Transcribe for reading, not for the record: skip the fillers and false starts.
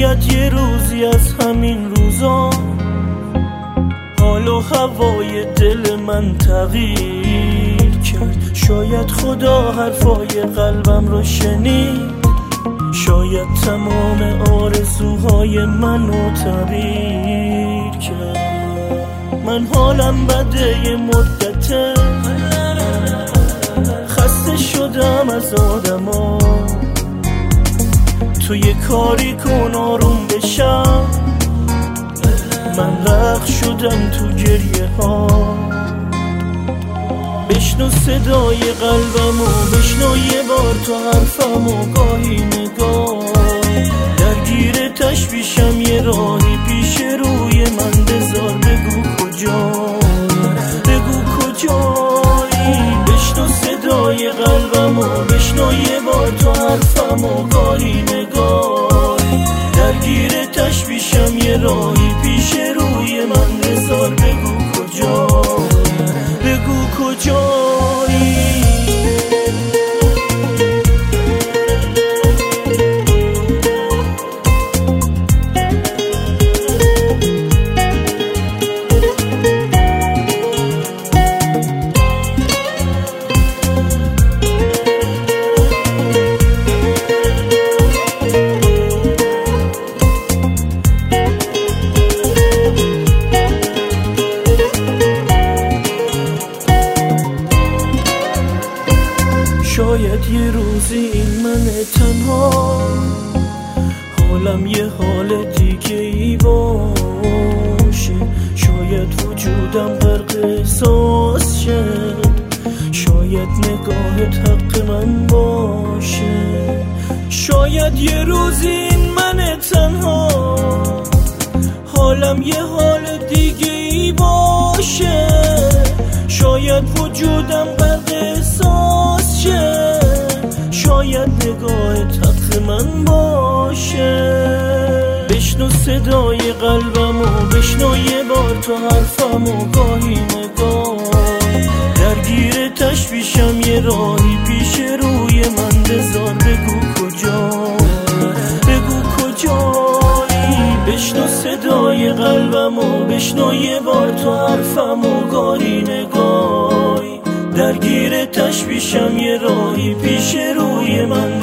شاید یه روزی از همین روزا حال و هوای دل من تغییر کرد. شاید خدا حرفای قلبم رو شنید، شاید تمام آرزوهای منو تعبیر کرد. من حالم بده یه مدته، خسته شدم از آدما. تو یه کاری کن آروم بشم، من غرق شدم تو گریه ها. بشنو صدای قلبمو، بشنو یه بار تو حرفمو. گاهی نگاه درگیر تشویشم، یه راهی پیش روی من بذار. بگو کجایی، بشنو صدای قلبمو، بشنو یه بار تو حرفمو. گاهی نگاه درگیر تشویشم، یه راهی پیش روی من بذار. بگو کجایی. شاید یه روزی این من تنها حالم یه حال دیگه ای باشه. شاید وجودم غرق احساس شد، شاید نگاهت حق من باشه. شاید یه روزی این من تنها حالم یه حال دیگه ای باشه. شاید وجودم غرق احساس شه، شاید نگاهت حق من باشه. بشنو صدای قلبمو، بشنو یه بار تو حرفمو. گاهی نگاه درگیر تشویشم، یه راهی پیش روی من بذار. بگو کجایی، بشنو صدای قلبمو، بشنو یه بار تو حرفمو. گاهی نگاه درگیر تشویشم، یه راهی پیش روی من